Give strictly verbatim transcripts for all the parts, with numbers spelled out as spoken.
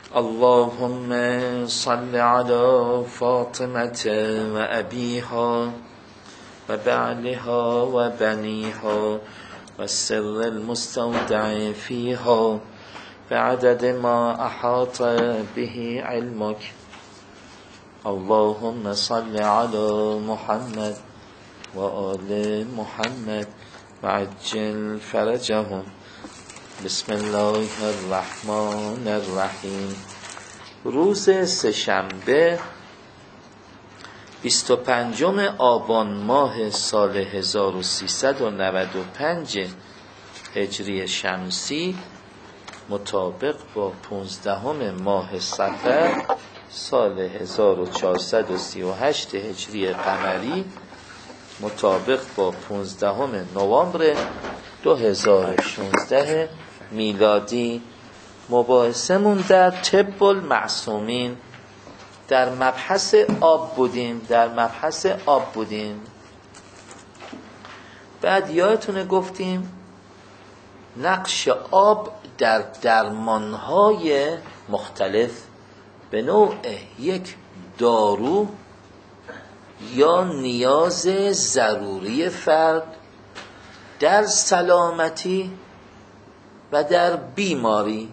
اللهم صل على فاطمة وأبيها وبعلها وبنيها والسر المستودع فيها بعدد ما أحاط به علمك. اللهم صل على محمد وآل محمد وعجل فرجهم. بسم الله الرحمن الرحیم. روز سه‌شنبه بیست و پنجم آبان ماه سال هزار و سیصد و نود و پنج هجری شمسی مطابق با پانزدهم ماه صفر سال هزار و چهارصد و سی و هشت هجری قمری مطابق با پانزدهم نوامبر دو هزار و شانزده میلادی. مباحثمون در طب المعصومین در مبحث آب بودیم در مبحث آب بودیم بعد یادتونه گفتیم نقش آب در درمانهای مختلف به نوع یک دارو یا نیاز ضروری فرد در سلامتی و در بیماری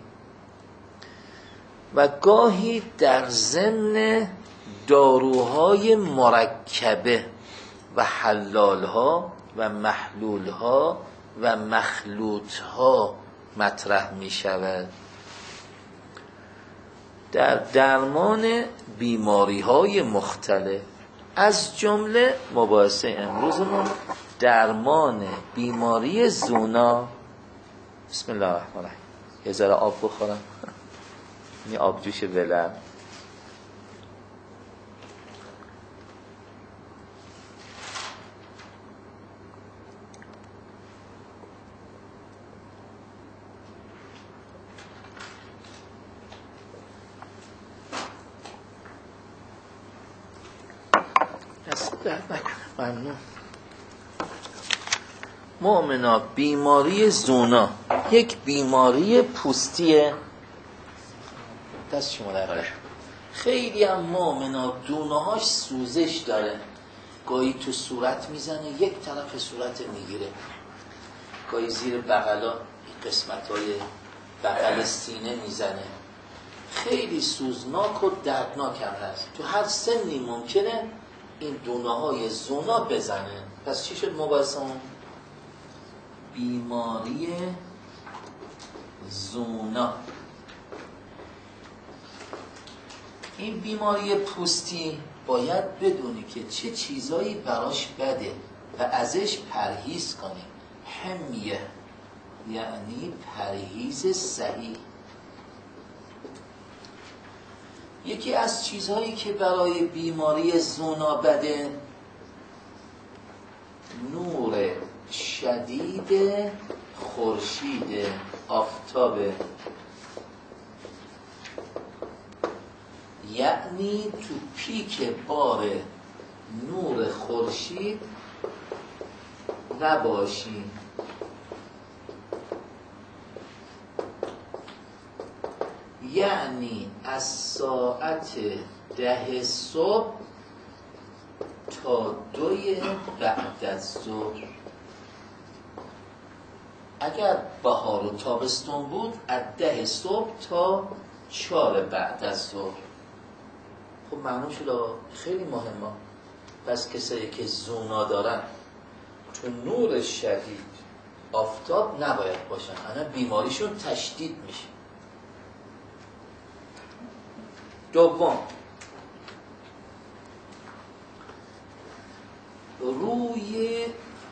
و گاهی در ضمن داروهای مرکبه و حلالها و محلولها و مخلوطها مطرح می شود. در درمان بیماری های مختلف از جمله مباحثه امروزمون درمان بیماری زونا. بسم الله الرحمن الرحیم. یه ذره آب بخورم. این آبجوش ولم. دست درد نکنه. ممنون. مؤمنا بیماری زونا یک بیماری پوستیه. دست شما در خیلی هم مؤمنا دونهاش سوزش داره، گاهی تو صورت میزنه، یک طرف صورت میگیره، گاهی زیر بغلا قسمت های بغل سینه میزنه، خیلی سوزناک و دردناک هم هست. تو هر سنی ممکنه این دونه های زونا بزنه. پس چی شد مباحثمون؟ بیماری زونا. این بیماری پوستی باید بدونی که چه چیزایی براش بده و ازش پرهیز کنی. حمیه یعنی پرهیز صحیح. یکی از چیزهایی که برای بیماری زونا بده نور شدید خورشید آفتاب، یعنی تو پیک بار نور خورشید نباشی. یعنی از ساعت ده صبح تا دوی بعد از ظهر. اگر بهار و تابستون بود از ده صبح تا چهار بعد از ظهر. خب معلوم شد خیلی مهمه. پس کسایی که زونا دارن تو نور شدید آفتاب نباید باشن، انا بیماریشون تشدید میشه. دوم، روی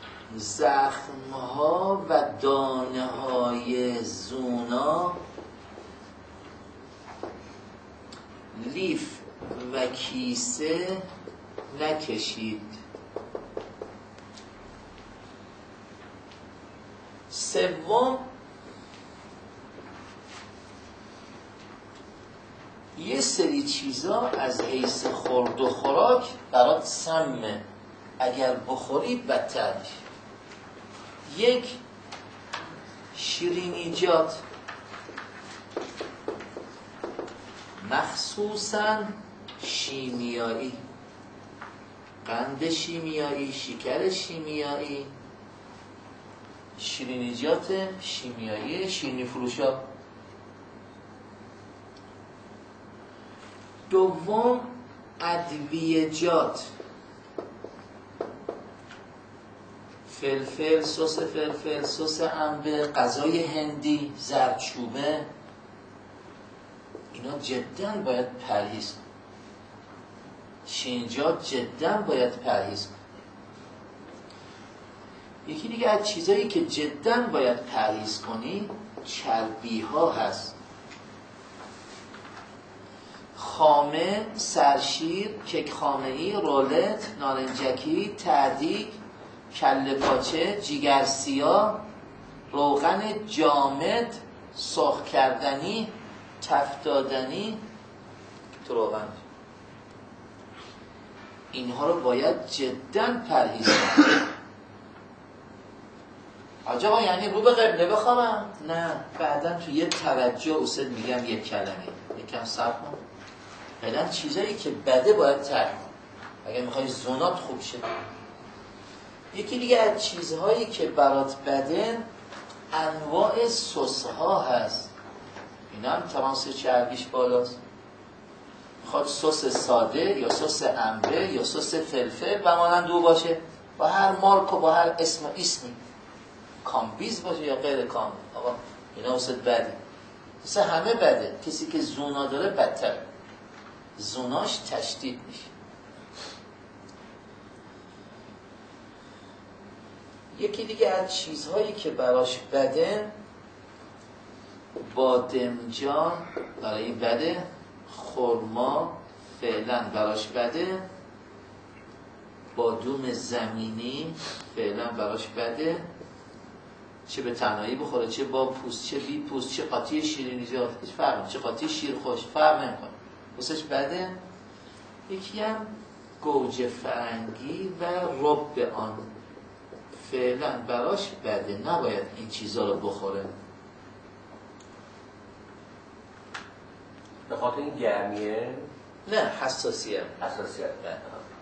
زخمها و دانه های زونا لیف و کیسه نکشید. سوم، یه سری چیزا از حیث خورد و خوراک برات سمه، اگر بخوری بدتر میشه. یک، شیرینیجات مخصوصا شیمیایی، قند شیمیایی، شکر شیمیایی، شیرینیجات شیمیایی، شیرینی فروشا. دوم ادویه‌جات، فلفل، سس فلفل، سس انبه، غذای هندی، زردچوبه، اینا جدا باید پرهیز کنید. شیرینیجات جدا باید پرهیز کنید. یکی دیگه از چیزایی که جدا باید پرهیز کنی چربی ها هست. خامه، سرشیر، کیک خامه‌ای، رولت، نارنجکی، تعدیق، کله پاچه، جیگر سیاه، روغن جامد، سرخ کردنی، تفت دادنی تو روغن، اینها رو باید جدا پرهیز کنید. آجا یعنی رو به قبله بخوابم؟ نه، بعدا تو یه توجه اصل میگم یک کلمه، یکم صبر کن. فعلا چیزایی که بده باید ترک کن اگر میخوای زونات خوب شه. یکی دیگه از چیزهایی که برات بده انواع سس ها هست. اینا هم ترانس چربیش بالاست. میخواد سس ساده یا سس انبه یا سس فلفل و مانند او باشه، با هر مارک و با هر اسم و اسمی، کامبیز باشه یا غیر کامبیز. آقا اینا واسه بده، واسه همه بده. کسی که زونا داره بدتر، زوناش تشدید میشه. یکی دیگه از چیزهایی که براش بده بادمجان برای بده، خرما فعلا براش بده، بادوم زمینی فعلا براش بده، چه به تنهایی بخوره چه با پوست چه بی پوست، چه قاطی شیرینیجات هیچ فرق نمیکنه، چه قاطی شیر خوش فرق نمیکنه، واسش بده. یکی هم گوجه فرنگی و رب آن فعلا براش بده، نباید این چیزا رو بخوره. به خاطر این گرمیه؟ نه، حساسیت. حساسیت. نه.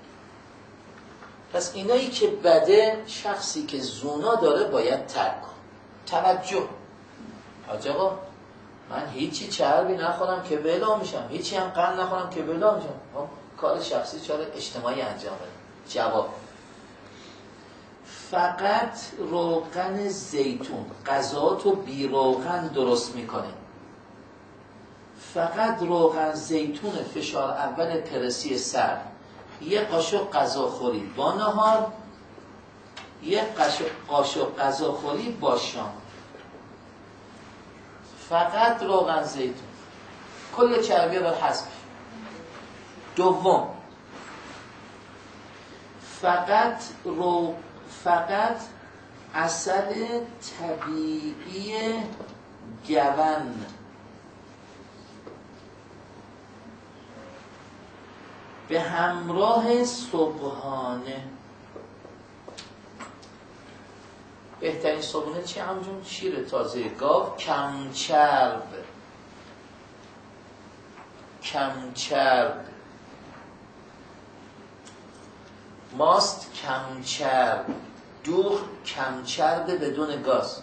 پس اینایی که بده شخصی که زونا داره باید ترک کن. توجه حاج آقا من هیچی چربی نخورم که بلا میشم، هیچی هم قند نخورم که بلا میشم. کار شخصی چاره اجتماعی انجام بده. جواب فقط روغن زیتون غذاتو بی روغن درست میکنه. فقط روغن زیتون فشار اول پرسی سر، یه قاشق غذاخوری با نهار، یه قاشق غذاخوری با شام. فقط روغن زیتون، کل چربی بر حذف. دوم فقط رو فقط عسل طبیعی گون، به همراه صبحانه. بهترین صبحانه چی همجون؟ شیر تازه گاو، کم چرب، کم چرب، ماست کم چرب، دوغ کم چرب بدون گاز.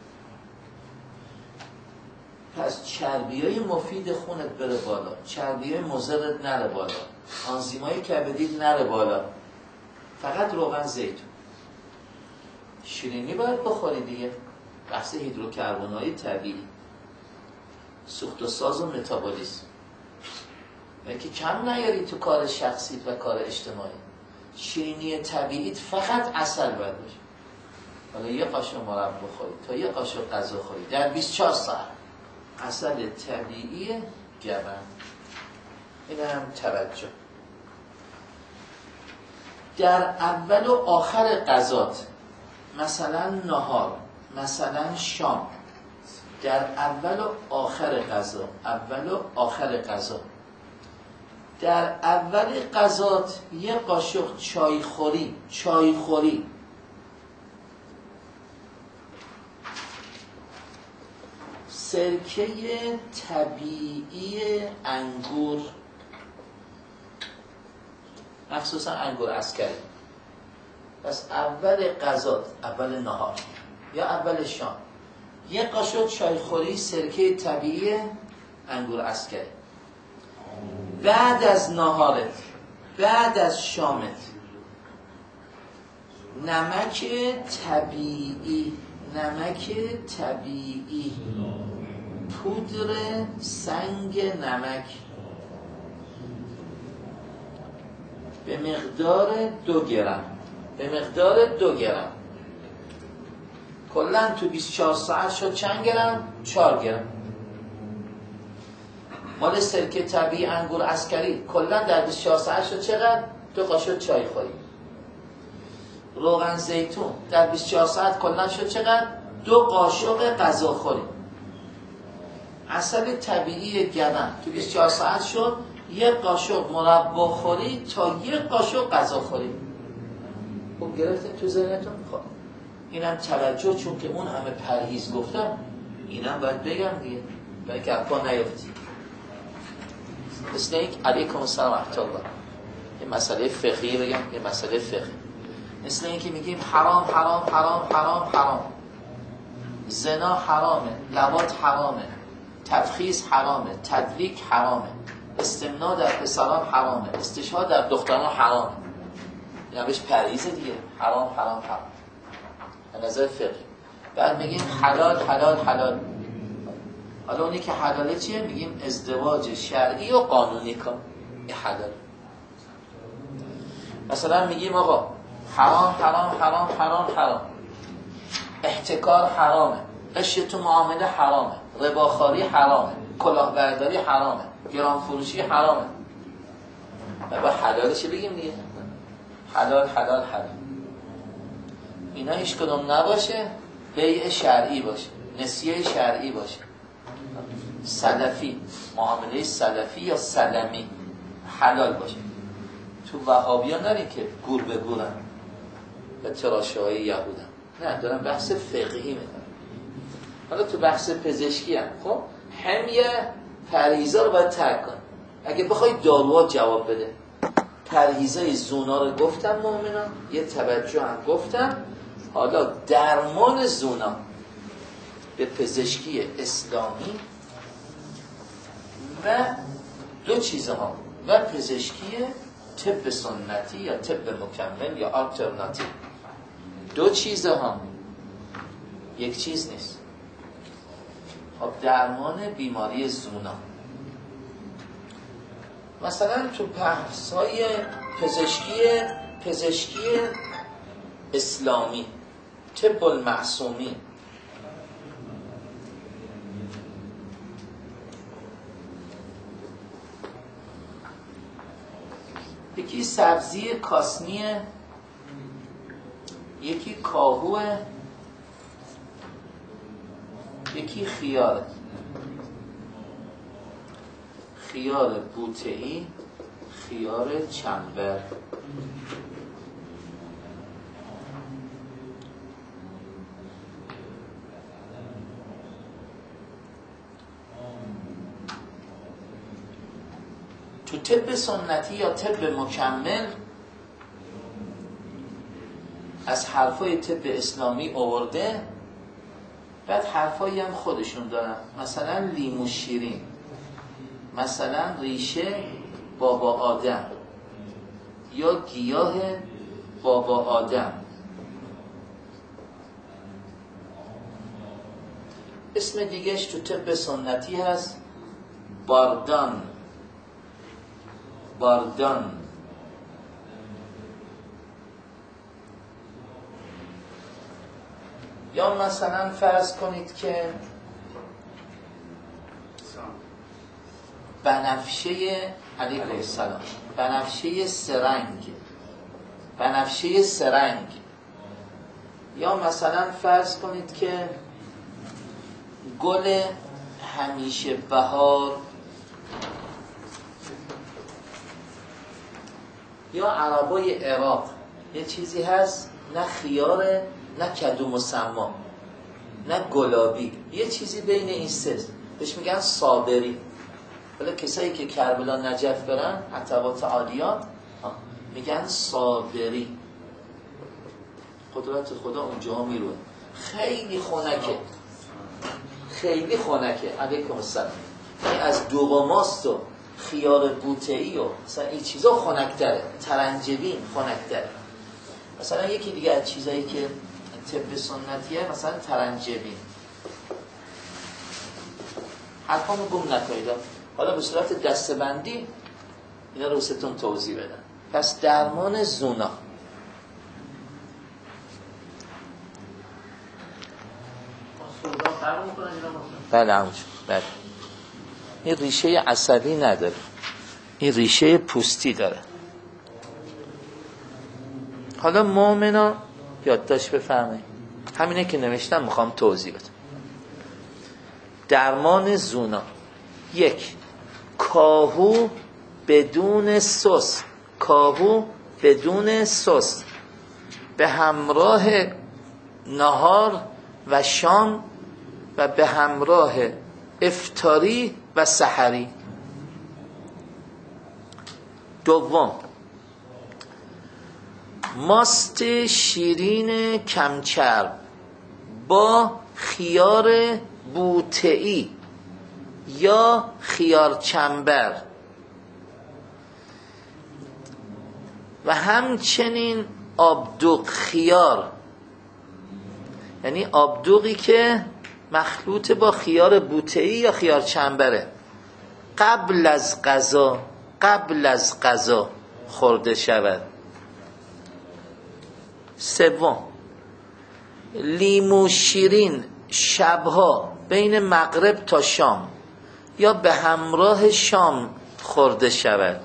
پس چربیای مفید خونت بره بالا، چربیای مضرت نره بالا، آنزیمای کبدیت نره بالا. فقط روغن زیتون. شیرینی باید بخوری دیگه، بحث هیدروکربن‌های طبیعی، سوخت و ساز و متابولیسم. که کم نیاری تو کار شخصیت و کار اجتماعی. شیرینی طبیعیت فقط عسل باید باشه. حالا یه قاشق مرب بخوری تا یه قاشق غذا خوری در بیست و چهار ساعت، عسل طبیعی گون. این هم توجه. در اول و آخر غذات، مثلا نهار، مثلا شام، در اول و آخر غذا، اول و آخر غذا، در اول غذات یه قاشق چای خوری، چای خوری، سرکه طبیعی انگور، مخصوصا انگور عسکری، پس اول غذا، اول نهار یا اول شام یک قاشق چایخوری سرکه طبیعی انگور عسکری، بعد از نهارت، بعد از شامت نمک طبیعی، نمک طبیعی، پودر سنگ نمک به مقدار دو گرم، به مقدار دو گرم. کلاً تو بیست و چهار ساعت شد چند گرم؟ چهار گرم. مال سرکه طبیعی انگور عسکری کلاً در بیست و چهار ساعت شد چقدر؟ دو قاشق چای خوری. روغن زیتون در بیست و چهار ساعت کلاً شد چقدر؟ دو قاشق غذا خوری. عسل طبیعی گرم تو بیست و چهار ساعت شد یک قاشق مربا خوری تا یک قاشق غذا خوری. خب گرفتیم تو ذهنتون؟ خب اینم توجه، چون که اون همه پرهیز گفتم اینم باید بگم دیگه برای که اپا نیفتی. مثل اینکه علیکم السلام و رحمت الله، یه مسئله فقهی بگم، یه مسئله فقهی. مثل اینکه میگیم حرام حرام حرام حرام حرام، زنا حرامه، لواط حرامه، تفخیص حرامه، تدلیک حرامه، استمناء در پسران حرامه، استشهاد در دختران حرامه. این بهش پرهیزه دیگه، حرام حرام حرام به نظر فقهی. بعد میگیم حلال حلال حلال. حالا اونی که حلاله چیه؟ میگیم ازدواج شرعی و قانونی کن، این حلال. مثلا میگیم آقا حرام حرام حرام حرام حرام، احتکار حرامه، غش تو معامله حرامه، رباخواری حرامه، کلاهبرداری حرامه، گران فروشی حرامه. و با حلالش بگیم دیگه، حلال حلال حلال. اینا هیچ کدوم نباشه بیع شرعی باشه، نسیه شرعی باشه، سلفی، معامله سلفی یا سلمی حلال باشه. تو وهابی ها نرین که گور به گورن و تراشه های یهودن، نه دارم بحث فقهی میکنم. حالا تو بحث پزشکی هم خب همه پرهیزا رو باید ترک کن. اگه بخوای داروها جواب بده، پرهیزای زونا رو گفتم مؤمنان، یه توجه هم گفتم. حالا درمان زونا به پزشکی اسلامی و دو چیزها، و پزشکی طب سنتی یا طب مکمل یا آلترناتیو، دو چیزها، یک چیز نیست. خب درمان بیماری زونا، مثلا تو بحث‌های پزشکی پزشکی اسلامی، طب المعصومی، یکی سبزی کاسنیه، یکی کاهوه، یکی خیاره، خیار بوته‌ای، خیار چنبر. تو طب سنتی یا طب مکمل از حرفای طب اسلامی آورده، بعد حرفایی هم خودشون دارن، مثلا لیمو شیرین، مثلا ریشه بابا آدم یا گیاه بابا آدم. اسم دیگهش تو طب سنتی هست باردان، باردان. یا مثلا فرض کنید که بنفشه، علیکم السلام، بنفشه سرنگ، بنفشه سرنگ. یا مثلا فرض کنید که گل همیشه بهار، یا عربای عراق یه چیزی هست نه خیاره نه کدو مسما نه گلابی، یه چیزی بین این سه، بهش میگن صابری. ولی کسایی که کربلا نجف برن عتبات عالیات میگن صابری. قدرت خدا اونجا میروه. خیلی خنکه، خیلی خنکه. علیکم السلام. از دوغماست و خیار بوته‌ای و مثلا این چیزا خنک‌تره. ترنجبین خنک‌تره. مثلا یکی دیگه از چیزایی که طب سنتیه مثلا ترنجبین. حرفامو گم نکنید. حالا به صورت دسته‌بندی اینا رو واسهتون توضیح بدم. پس درمان زونا، بله همونجور، بله. این ریشه عصبی نداره، این ریشه پوستی داره. حالا مومنا یادداشت بفرمایید، همینه که نوشتم میخوام توضیح بدم. درمان زونا: یک، کاهو بدون سس، کاهو بدون سس به همراه نهار و شام و به همراه افطاری و سحری. دوم، ماست شیرین کمچرب با خیار بوته‌ای یا خیار چنبر و همچنین آبدوغ خیار، یعنی آبدوغی که مخلوط با خیار بوته‌ای یا خیار چنبره، قبل از غذا قبل از غذا خورده شود. سوم، لیمو شیرین شبها بین مغرب تا شام یا به همراه شام خورده شود.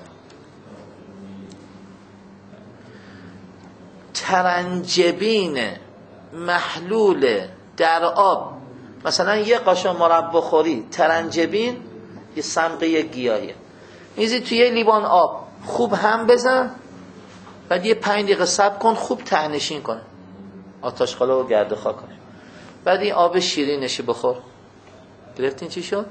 ترنجبین محلول در آب، مثلا یه قاشق مربا خوری ترنجبین، یه سمقه گیاهیه، میزی توی یه لیوان آب خوب هم بزن، بعد یه پنج دقیقه صبر کن خوب تهنشین کنه، آتشخاله و گرد خاک کنه، بعد این آب شیرینش بخور. گرفتین چی شد؟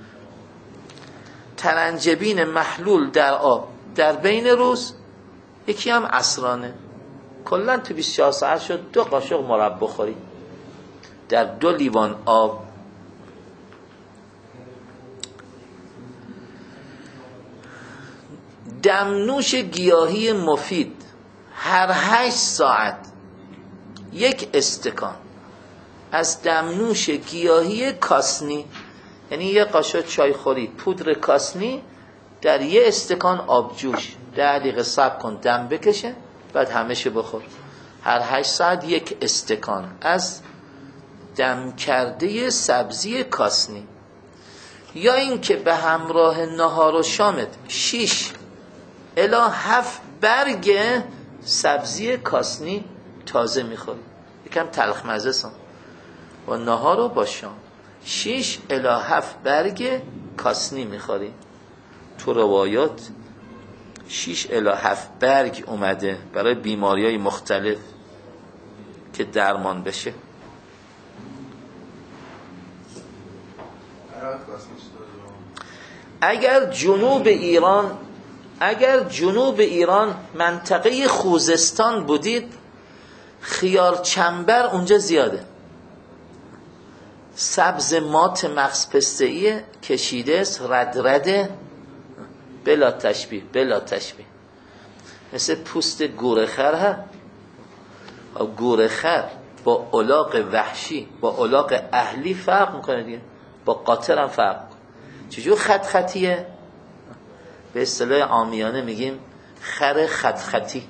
ترنجبین محلول در آب در بین روز، یکی هم عصرانه. کلا تو بیست و چهار ساعت شد دو قاشق مربا خوری در دو لیوان آب. دمنوش گیاهی مفید هر هشت ساعت یک استکان از دمنوش گیاهی کاسنی، یعنی یه قاشق چای خوری پودر کاسنی در یه استکان آبجوش، ده دقیقه صبر کن دم بکشه، بعد همشه بخور. هر هشت ساعت یک استکان از دم کرده سبزی کاسنی. یا این که به همراه نهار و شامت شیش الی هفت برگ سبزی کاسنی تازه میخوری، یکم تلخ مزه سان و نهار و با شام شیش الی هفت برگ کاسنی میخوری. تو روایات شیش الی هفت برگ اومده برای بیماری‌های مختلف که درمان بشه. اگر جنوب ایران اگر جنوب ایران منطقه خوزستان بودید، خیار چنبر اونجا زیاده، سبز مات مغز پسته‌ای کشیده است، رد رده، بلا تشبیه بلا تشبیه، مثل پوست گورخر ها. گورخر با الاغ وحشی با الاغ اهلی فرق میکنه دیگه، با قاطر هم فرق میکنه. چجور خط خطیه؟ به اصطلاح عامیانه میگیم خر خط خطی.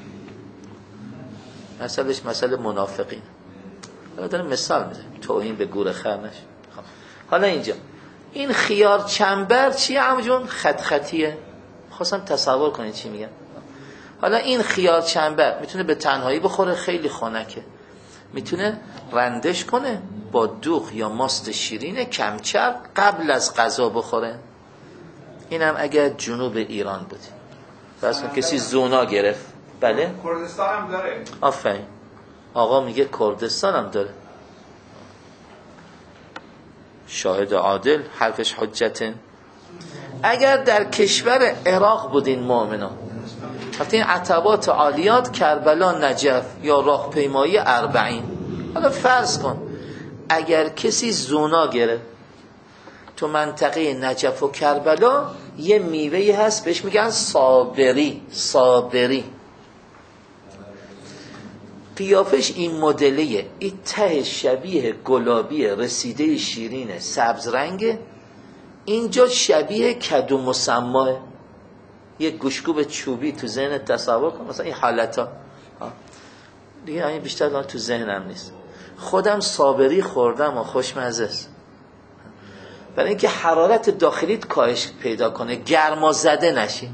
مثلش مثل منافقین. حالا دارم مثال میزنم توهین به گورخر نشه. حالا اینجا این خیار چنبر چیه عمو جون؟ خط خطیه. خواستم تصور کنید چی میگم. حالا این خیار چنبر میتونه به تنهایی بخوره، خیلی خنکه، میتونه رندش کنه با دوغ یا ماست شیرین کمچرب قبل از غذا بخوره. اینم اگر جنوب ایران بودی. بس کسی زونا گرفت. بله؟ کردستان هم داره. آفرین. آقا میگه کردستان هم داره. شاهد عادل حرفش حجته. اگر در کشور عراق بودین مؤمنان، وقتی این عتبات عالیات، کربلا، نجف یا راهپیمایی اربعین، حالا فرض کن اگر کسی زونا گرفت تو منطقه نجف و کربلا، یه میوهی هست بهش میگن صابری. صابری قیافش این مدلیه، این ته شبیه گلابی رسیده شیرین سبز رنگه، اینجا شبیه کدو مسماه، یه گوشگوب چوبی تو ذهن تصور کن، مثلا این حالتا دیگه. این بیشتر تو ذهنم نیست. خودم صابری خوردم و خوشمزه است، برای اینکه حرارت داخلیت کاهش پیدا کنه، گرما زده نشی.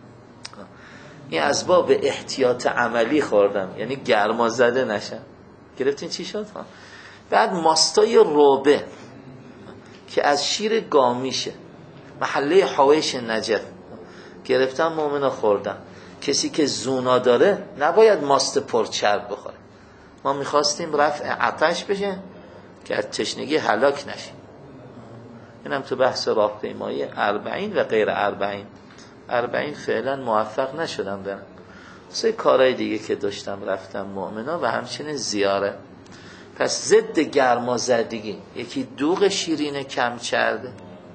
این از باب احتیاط عملی خوردم، یعنی گرما زده نشم. گرفتین چی شد؟ بعد ماستای روبه که از شیر گامیشه، محله حویش نجف گرفتم مؤمنا خوردم. کسی که زونا داره نباید ماست پرچرب بخوره. ما میخواستیم رفع عطش بشه که از تشنگی هلاک نشیم. اینم تو بحث راهپیمایی اربعین و غیر اربعین. اربعین فعلا موفق نشدم برم، سه کارهای دیگه که داشتم رفتم مؤمنا و همچنین زیاره. پس ضد گرمازدگی، یکی دوغ شیرین کم چربه،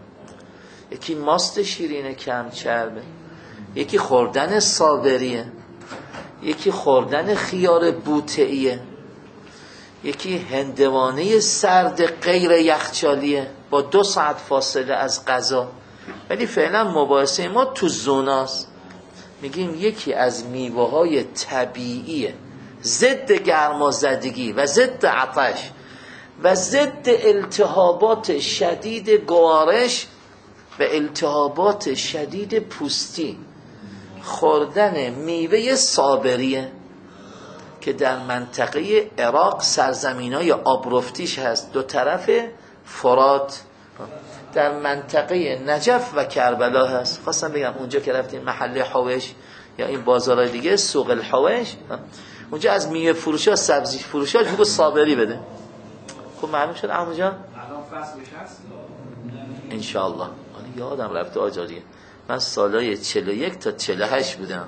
یکی ماست شیرین کم چربه، یکی خوردن صابریه، یکی خوردن خیار بوتعیه، یکی هندوانه سرد غیر یخچالیه با دو ساعت فاصله از غذا. ولی فعلا مباحثه ما تو زوناست. میگیم یکی از میوه های طبیعیه ضد گرمازدگی و ضد عطش و ضد التهابات شدید گوارش و التهابات شدید پوستی، خوردن میوه صابریه که در منطقه عراق سرزمینای آبرفتیش هست، دو طرف فرات، در منطقه نجف و کربلا هست. خواستم بگم اونجا که رفتیم محله حویش یا این بازارهای دیگه، سوق الحویش، اونجا از میوه فروشا، سبزی فروشا بگو صابری بده. خب معلوم شد عمو جان انشاءالله. یادم رفته آجاریه، من سالای چهل و یک تا چهل و هشت بودم،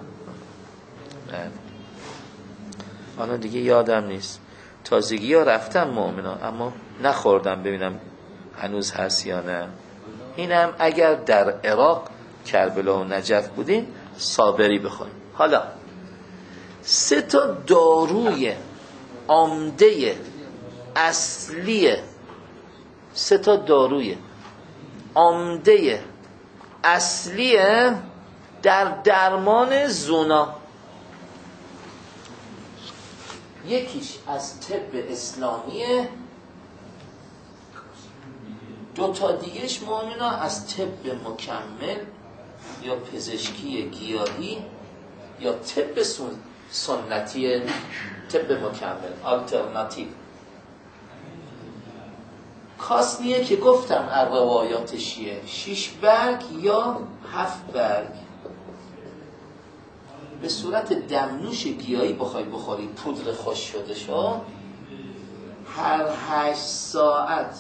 حالا دیگه یادم نیست. تازگی ها رفتم مؤمنا اما نخوردم ببینم هنوز هست یا نه. اینم اگر در عراق کربلا و نجف بودین صابری بخوریم. حالا سه تا داروی عمده اصلی، سه تا داروی عمده اصلی در درمان زونا. یکیش از طب اسلامیه، دو تا دیگهش مؤمنا از طب مکمل یا پزشکی گیاهی یا طب سنتی، طب مکمل آلترناتیو. کاسنیه که گفتم از روایات شیعه شیش برگ یا هفت برگ به صورت دمنوش گیاهی بخوای بخوری، پودر خوش شده شو، هر هشت ساعت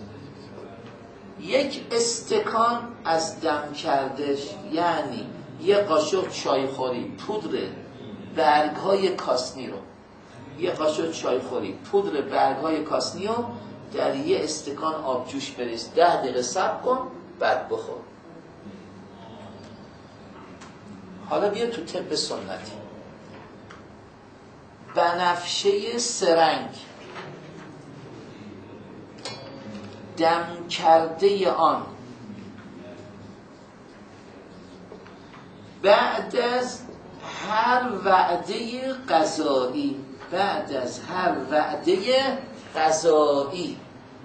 یک استکان از دم کردش، یعنی یه قاشق چای خوری پودر برگ های کاسنی رو، یه قاشق چای خوری پودر برگ های کاسنی رو در یه استکان آب جوش بریز، ده دقیقه صبر کن بعد بخور. حالا بیا تو طب سنتی. بنفشه سرنگ، دم کرده آن بعد از هر وعده غذایی، بعد از هر وعده غذایی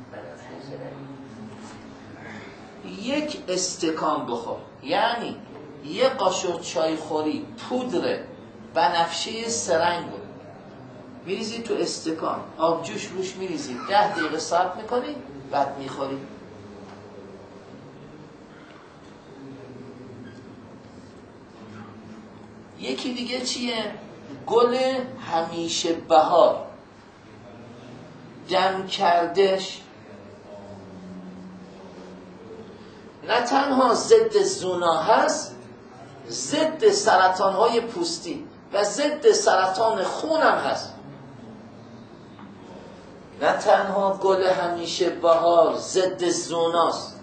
یک استکان بخور، یعنی یه قاشق چای خوری پودر بنفشه سرنگ رو میریزی تو استکان، آب جوش روش میریزی، ده دقیقه صبر میکنی بعد میخوری. یکی دیگه چیه؟ گل همیشه بهار، دم کردش نه تنها ضد زونا هست، ضد سرطان های پوستی و ضد سرطان خون هم هست. نه تنها گل همیشه بهار ضد زوناست،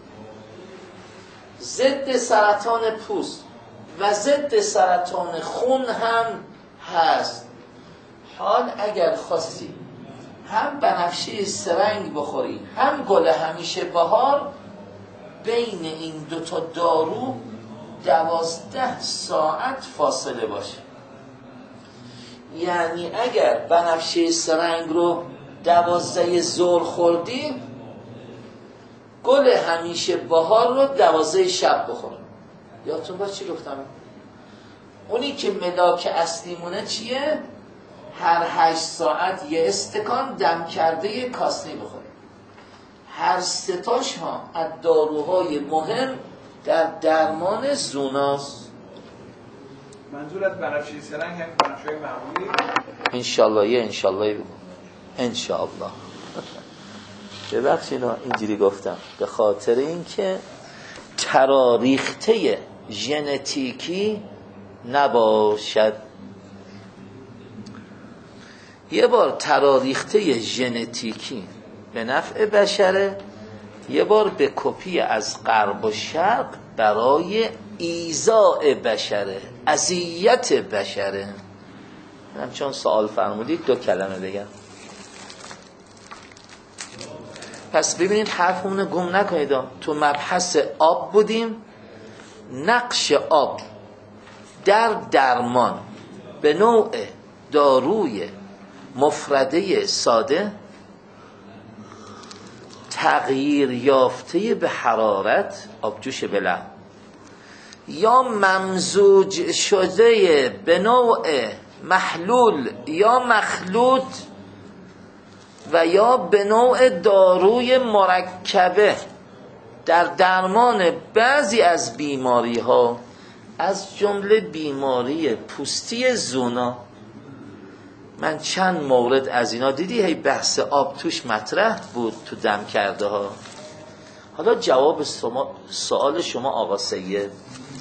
ضد سرطان پوست و ضد سرطان خون هم هست. حال اگر خواستی هم بنفشه سرنگ بخوری هم گل همیشه بهار، بین این دوتا دارو دوازده ساعت فاصله باشه. یعنی اگر بنفشه سرنگ رو دوازده ظهر خوردی، گل همیشه بهار رو دوازده شب بخور. یادتون باشه چی گفتم؟ اونی که ملاک اصلی مونه چیه؟ هر هشت ساعت یه استکان دم کرده کاسنی بخوری. هر ستاش ها از داروهای مهم در درمان زوناست. منظور از بنفشه سرنگ هم بنفشه معمولی؟ انشالله یه انشالله بگو انشالله. ببخشید اینجوری گفتم به خاطر اینکه تراریخته ژنتیکی نباشد. یه بار تراریخته ژنتیکی به نفع بشره، یه بار به کپی از غرب و شرق برای ایذاء بشره، اذیت بشره. من چون سوال فرمودید دو کلمه بگم. پس ببینید حرفمون گم نکنید. تو مبحث آب بودیم. نقش آب در درمان به نوع داروی مفرده ساده، تغییر یافته به حرارت، آبجوش بلع، یا ممزوج شده به نوع محلول یا مخلوط و یا به نوع داروی مرکبه در درمان بعضی از بیماری ها، از جمله بیماری پوستی زونا. من چند مورد از اینا دیدی هی بحث آب توش مطرح بود تو دم کرده ها. حالا جواب سوال شما آقا سید،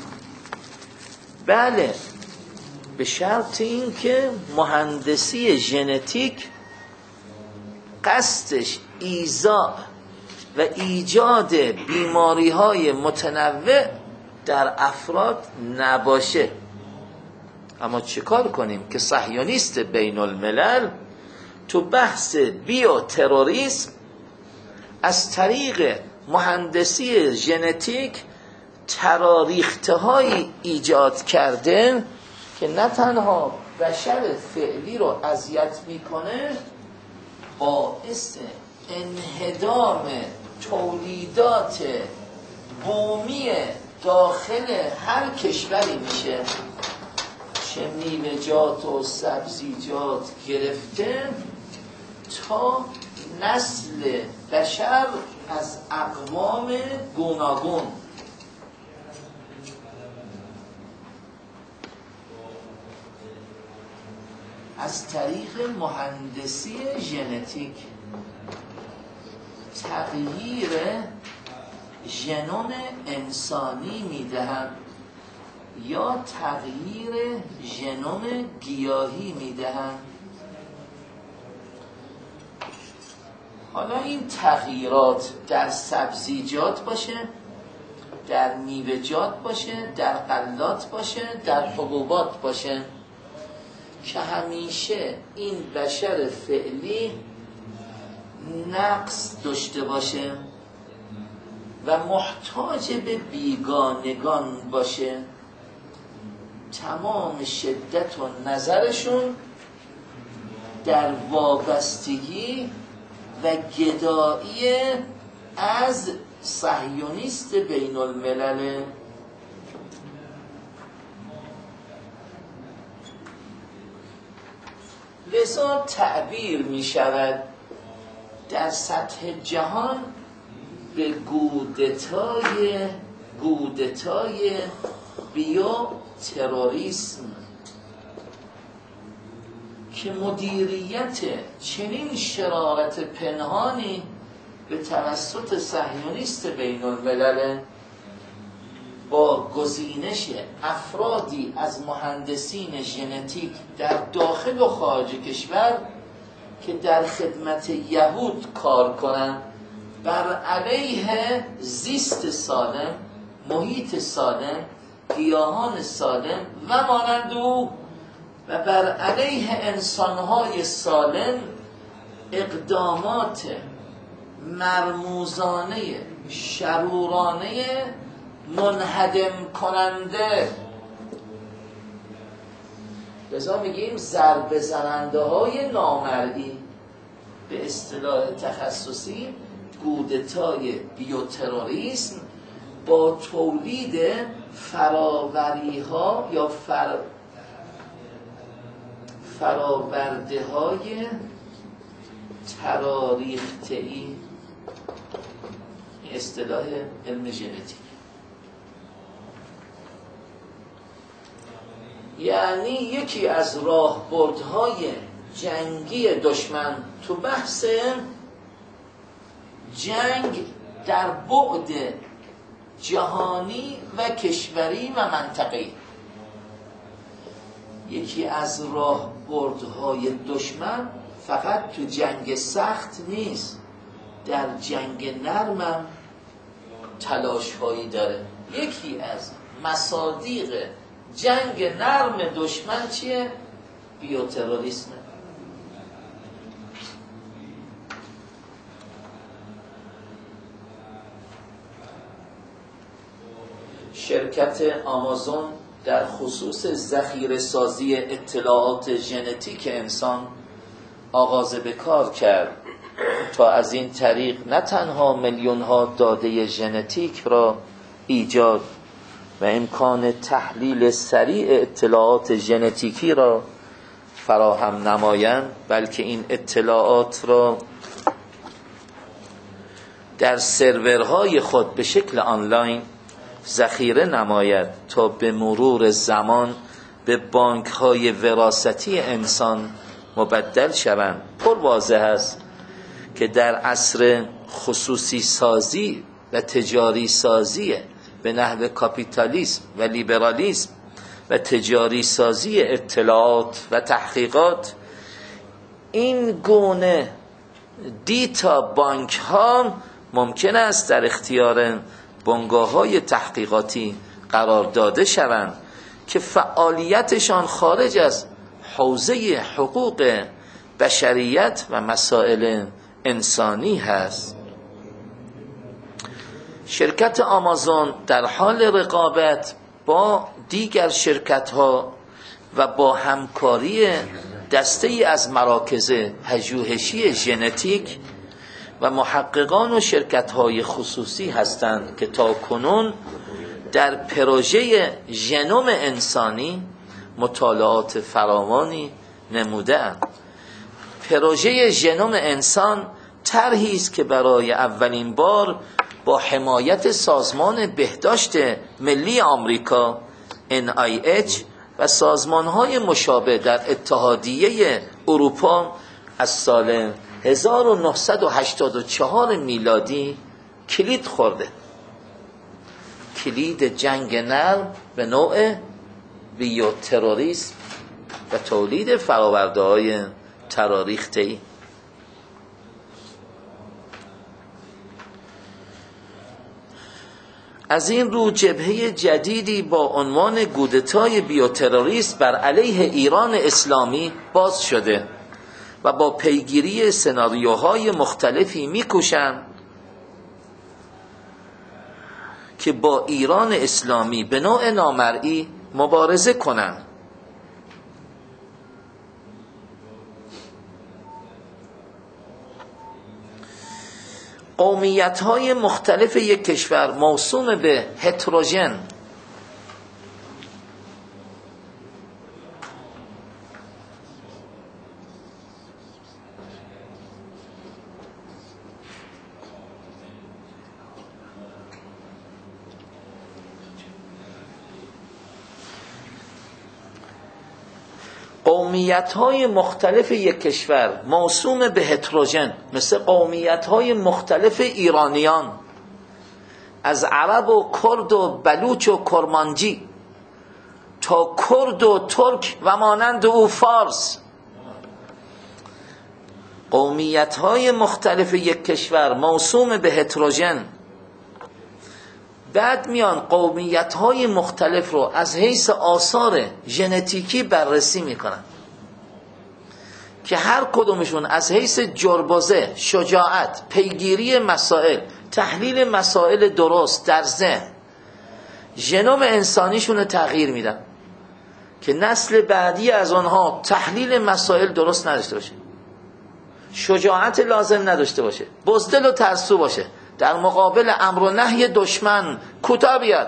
بله، به شرط این که مهندسی ژنتیک قصدش ایذاء و ایجاد بیماری های متنوع در افراد نباشه. اما چه کار کنیم که صهیونیست بین الملل تو بحث بیو تروریسم از طریق مهندسی ژنتیک تراریخته های ایجاد کرده که نه تنها بشر فعلی رو اذیت میکنه، باعث انهدام تولیدات بومی داخل هر کشوری میشه، چه میوه‌جات و سبزیجات گرفته تا نسل بشر از اقوام گوناگون. از طریق مهندسی ژنتیک تغییر ژنوم انسانی میدهند یا تغییر ژنوم گیاهی میدهند. حالا این تغییرات در سبزیجات باشه، در میوه‌جات باشه، در غلات باشه، در حبوبات باشه، که همیشه این بشر فعلی نقص داشته باشه و محتاج به بیگانگان باشه. تمام شدت و نظرشون در وابستگی و گدایی از صهیونیست بین الملل. لذا تعبیر می شود در سطح جهان به گودتای گودتای بیو تروریسم، که مدیریت چنین شرارت پنهانی به توسط صهیونیست بین الملل با گزینش افرادی از مهندسین ژنتیک در داخل و خارج کشور که در خدمت یهود کار کنند بر علیه زیست سالم، محیط سالم، گیاهان سالم و مانند او و بر علیه انسانهای سالم اقدامات مرموزانه شرورانه منهدم کننده. لذا میگیم ضربه زننده های نامرئی، به اصطلاح تخصصی کودتای بیوتروریسم با تولید فراوری ها یا فر... فراورده های تراریخته‌ای، اصطلاح علم ژنتیک. یعنی یکی از راهبردهای جنگی دشمن تو بحث جنگ در بعد جهانی و کشوری و منطقه‌ای، یکی از راهبردهای دشمن فقط تو جنگ سخت نیست، در جنگ نرمم تلاش هایی داره. یکی از مصادیق جنگ نرم دشمن چیه؟ بیوتروریسمه. شرکت آمازون در خصوص ذخیره سازی اطلاعات ژنتیک انسان آغاز به کار کرد تا از این طریق نه تنها میلیون ها داده ژنتیک را ایجاد و امکان تحلیل سریع اطلاعات ژنتیکی را فراهم نمایند، بلکه این اطلاعات را در سرورهای خود به شکل آنلاین ذخیره نماید تا به مرور زمان به بانک‌های وراثتی انسان مبدل شوند. پر واضح است که در عصر خصوصی سازی و تجاری سازی به نحو کاپیتالیسم و لیبرالیسم و تجاری سازی اطلاعات و تحقیقات، این گونه دیتا بانک ها ممکن است در اختیار بنگاه های تحقیقاتی قرار داده شوند که فعالیتشان خارج از حوزه حقوق بشریت و مسائل انسانی هست. شرکت آمازون در حال رقابت با دیگر شرکت ها و با همکاری دسته‌ای از مراکز پژوهشی ژنتیک و محققان و شرکت های خصوصی هستند که تا کنون در پروژه ژنوم انسانی مطالعات فراوانی نموده‌اند. پروژه ژنوم انسان طرحی است که برای اولین بار با حمایت سازمان بهداشت ملی آمریکا ان آی اچ و سازمان‌های مشابه در اتحادیه اروپا از سال هزار و نهصد و هشتاد و چهار میلادی کلید خورده. کلید جنگ نرم به نوع بیوتروریسم و تولید فرآورده‌های تراریخته‌ای. از این رو جبهه جدیدی با عنوان کودتای بیوتروریست بر علیه ایران اسلامی باز شده و با پیگیری سناریوهای مختلفی می‌کوشند که با ایران اسلامی به نوع نامرئی مبارزه کنند. قومیت‌های مختلف یک کشور موسوم به هتروژن قومیت‌های مختلف یک کشور موسوم به هتروژن مثل قومیت‌های مختلف ایرانیان از عرب و کرد و بلوچ و کرمانجی تا کرد و ترک و مانند او فارس، قومیت های مختلف یک کشور موسوم به هتروژن، بعد میان قومیت های مختلف رو از حیث آثار ژنتیکی بررسی میکنن که هر کدومشون از حیث جربزه، شجاعت، پیگیری مسائل، تحلیل مسائل درست در ذهن، ژنوم انسانیشون رو تغییر میدن که نسل بعدی از آنها تحلیل مسائل درست نداشته باشه، شجاعت لازم نداشته باشه، بزدل و ترسو باشه، در مقابل امر و نهی دشمن کوتاه بیاد.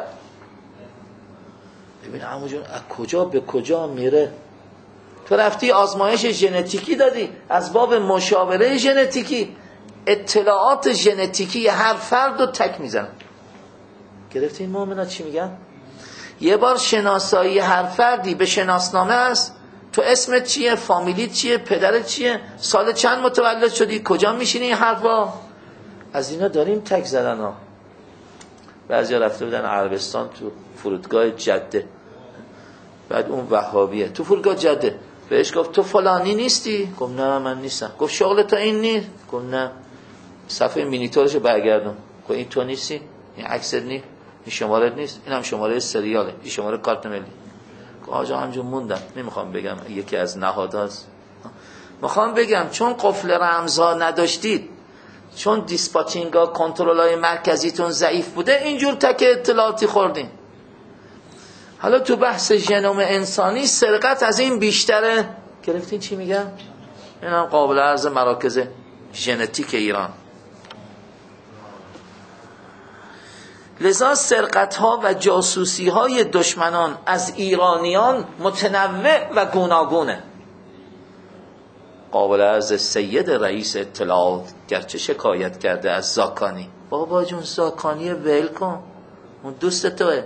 ببین عمو جون از کجا به کجا میره. تو رفتی آزمایش ژنتیکی دادی، از باب مشاوره ژنتیکی اطلاعات ژنتیکی هر فرد رو تک میزنن. گرفتی این مؤمنات چی میگن؟ یه بار شناسایی هر فردی به شناسنامه است. تو اسمت چیه؟ فامیلیت چیه؟ پدرت چیه؟ سال چند متولد شدی؟ کجا میشینی؟ این حرفا از اینا داریم تک زدن ها. بعضی رفته بودن عربستان تو فرودگاه جده، بعد اون وهابیه تو فرودگاه جده بهش گفت تو فلانی نیستی؟ گفت نه من نیستم. گفت شغل تو این نیست؟ گفت نه. صفحه مینیتورشو برگردون، گفت این تو نیستی؟ این عکست نیست؟ این شمارت نیست؟ این هم شماره سریاله، این شماره کارت ملی. گفت آجا همجون موندم، نمیخوام بگم یکی از نهادهاست. میخوام بگم چون قفل رمزها نداشتید، چون دیسپاتینگا کنترل‌های مرکزیتون ضعیف بوده، اینجور تک اطلاعاتی خوردین. حالا تو بحث ژنوم انسانی سرقت از این بیشتره. گرفتین چی میگم؟ این هم قابل عرض مراکز ژنتیک ایران. لذا سرقت ها و جاسوسی های دشمنان از ایرانیان متنوع و گوناگونه. قابل عرض سید رئیس اطلاعات گرچه شکایت کرده از زاکانی، بابا جون زاکانی ول کن، اون دوست توه،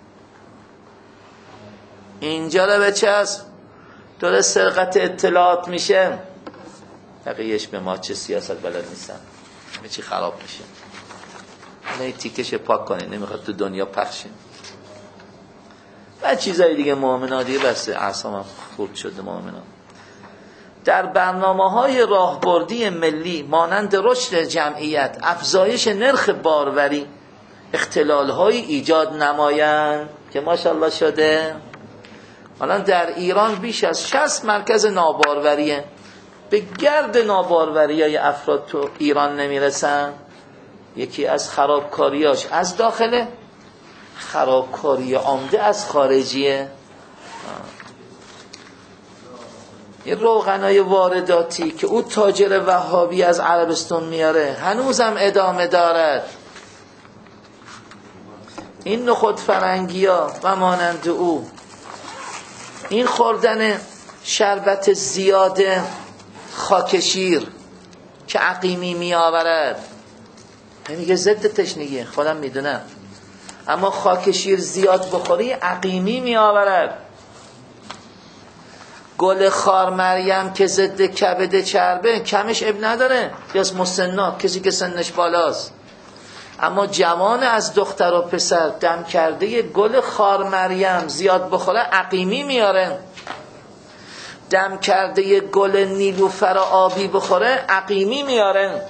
اینجا رو به چسب، داره سرقت اطلاعات میشه. بقیهش به ما چه سیاست بلد نیستن، همه چی خراب میشه. حالا این تیکش پاک کنین، نمیخواد تو دنیا پخشین. و چیزای دیگه مؤمنان دیگه بس اعصابم خورد شده. مؤمنان در برنامه‌های راهبردی ملی مانند رشد جمعیت، افزایش نرخ باروری، اختلال‌های ایجاد نمایند که ماشاءالله شده. حالا در ایران بیش از شصت مرکز ناباروریه. به گرد ناباروریای افراد تو ایران نمیرسن. یکی از خرابکاریاش از داخله، خرابکاری عمده از خارجیه. یه روغنای وارداتی که او تاجر وهابی از عربستان میاره هنوزم ادامه دارد. این نخود فرنگی ها و مانند او، این خوردن شربت زیاد خاکشیر که عقیمی می آورد، میگه ضد تشنگی، خودم میدونم، اما خاکشیر زیاد بخوری عقیمی می آورد. گل خار مریم که ضد کبد چربه، کمش اب نداره، یا مسنا، کسی که سنش بالاست. اما جوان از دختر و پسر دم کرده گل خار مریم زیاد بخوره عقیمی میاره. دم کرده گل نیلوفر آبی بخوره عقیمی میاره.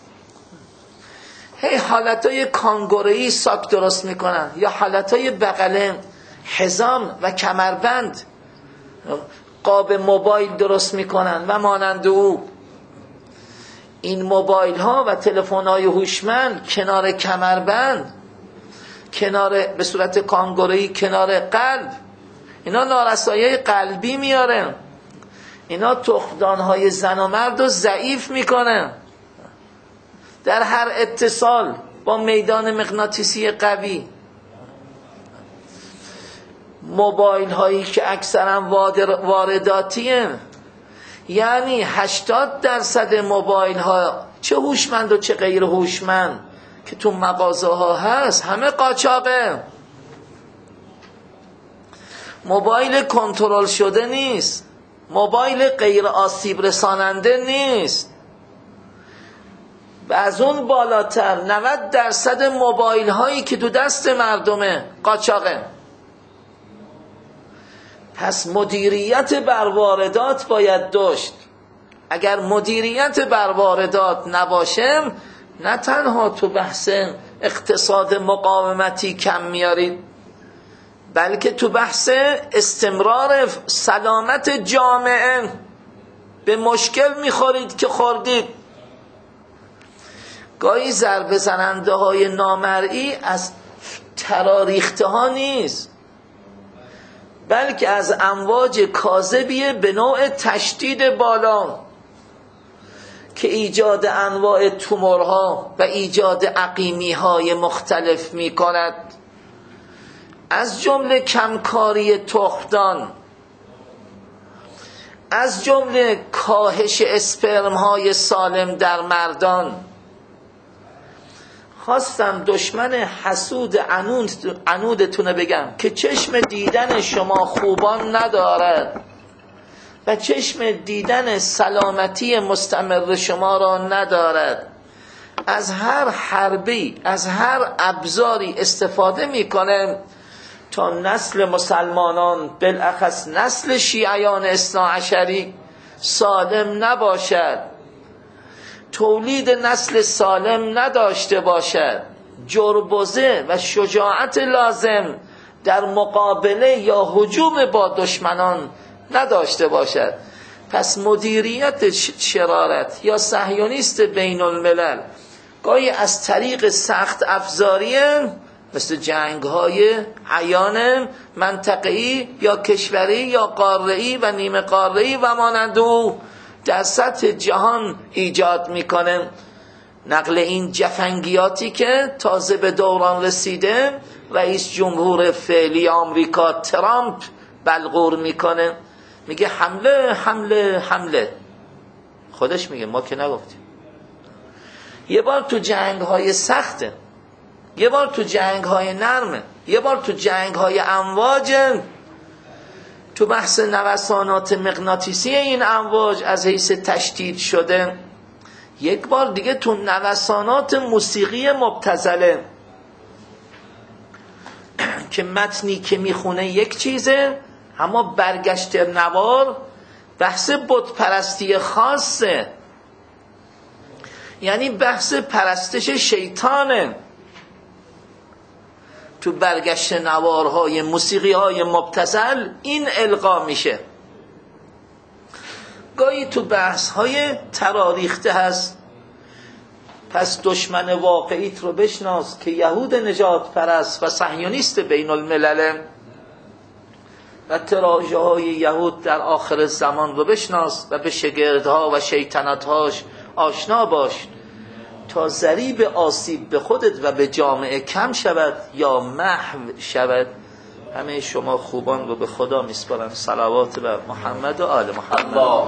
هی حالتهای کانگورویی ساک درست میکنن، یا حالتهای بغل حزام و کمربند، قاب موبایل درست میکنن و مانند او. این موبایل ها و تلفن های هوشمند کنار کمربند، کنار به صورت کانگورویی کنار قلب، اینا نارسایی قلبی میاره. اینا تخمدان های زن و مرد رو ضعیف میکنه. در هر اتصال با میدان مغناطیسی قوی، موبایل هایی که اکثرا وارداتیه، یعنی هشتاد درصد موبایل ها چه هوشمند و چه غیر هوشمند که تو مغازه ها هست همه قاچاقه. موبایل کنترل شده نیست، موبایل غیر آسیب رساننده نیست. و از اون بالاتر نود درصد موبایل هایی که تو دست مردمه قاچاقه. پس مدیریت بر واردات باید داشت. اگر مدیریت بر واردات نباشه، نه تنها تو بحث اقتصاد مقاومتی کم میارید، بلکه تو بحث استمرار سلامت جامعه به مشکل میخورید که خوردید. گاهی ضربه زننده های نامرئی از تراریخته ها نیست، بلکه از امواج کاذبیه به نوع تشدید بالا که ایجاد انواع تومورها و ایجاد عقیمی‌های مختلف می‌کند، از جمله کمکاری تخمدان، از جمله کاهش اسپرم‌های سالم در مردان. خواستم دشمن حسود عنودتونه بگم که چشم دیدن شما خوبان ندارد و چشم دیدن سلامتی مستمر شما را ندارد. از هر حربی، از هر ابزاری استفاده میکنه تا نسل مسلمانان، بالاخص نسل شیعیان اثنا عشری سالم نباشد، تولید نسل سالم نداشته باشد، جربوزه و شجاعت لازم در مقابله یا هجوم با دشمنان نداشته باشد. پس مدیریت شرارت یا صهیونیست بین الملل گاهی از طریق سخت افزاریه، مثل جنگ های عیان منطقه‌ای یا کشوری یا قاره‌ای و نیمه قاره‌ای و مانند او در سطح جهان ایجاد میکنه. نقل این جفنگیاتی که تازه به دوران رسیده رئیس جمهور فعلی آمریکا ترامپ بلغور میکنه، میگه حمله حمله حمله. خودش میگه ما که نگفتیم. یه بار تو جنگ های سخته، یه بار تو جنگ های نرمه، یه بار تو جنگ های امواج، تو بحث نوسانات مغناطیسی این امواج از حیث تشدید شده، یک بار دیگه تو نوسانات موسیقی مبتذله که متنی که میخونه یک چیزه اما برگشت نوار بحث بت پرستی خاصه، یعنی بحث پرستش شیطانه. تو برگشت نوارهای موسیقی های مبتذل این القا میشه. گاهی تو بحث های تراریخته هست. پس دشمن واقعیت رو بشناس که یهود نجات پرست و صهیونیست بین الملل و تراژه های یهود در آخر زمان رو بشناس و به شگردها و شیطنتهاش آشنا باش تا ضریب آسیب به خودت و به جامعه کم شود یا محو شود. همه شما خوبان رو به خدا میسپارم. صلوات بر محمد و آل محمد.